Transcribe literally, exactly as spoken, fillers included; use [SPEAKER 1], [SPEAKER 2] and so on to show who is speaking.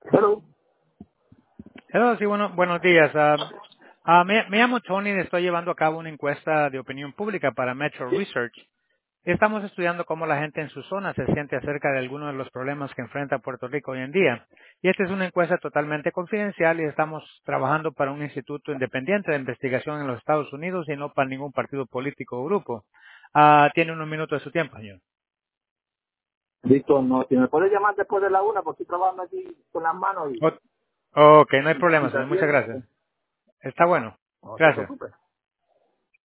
[SPEAKER 1] Hello.
[SPEAKER 2] Hello, sí, bueno, buenos días. Ah, ah, me, me llamo Tony y estoy llevando a cabo una encuesta de opinión pública para Metro Research. Estamos estudiando cómo la gente en su zona se siente acerca de algunos de los problemas que enfrenta Puerto Rico hoy en día. Y esta es una encuesta totalmente confidencial y estamos trabajando para un instituto independiente de investigación en los Estados Unidos y no para ningún partido político o grupo. Ah, tiene unos minutos de su tiempo, señor.
[SPEAKER 1] Listo, no, si me puedes llamar después de la una, porque estoy trabajando aquí con las manos y,
[SPEAKER 2] O- ok, no hay
[SPEAKER 1] y, y
[SPEAKER 2] problema,
[SPEAKER 1] te
[SPEAKER 2] señor. Muchas
[SPEAKER 1] atiendo.
[SPEAKER 2] gracias. Está bueno.
[SPEAKER 1] No te
[SPEAKER 2] Gracias.
[SPEAKER 1] preocupes.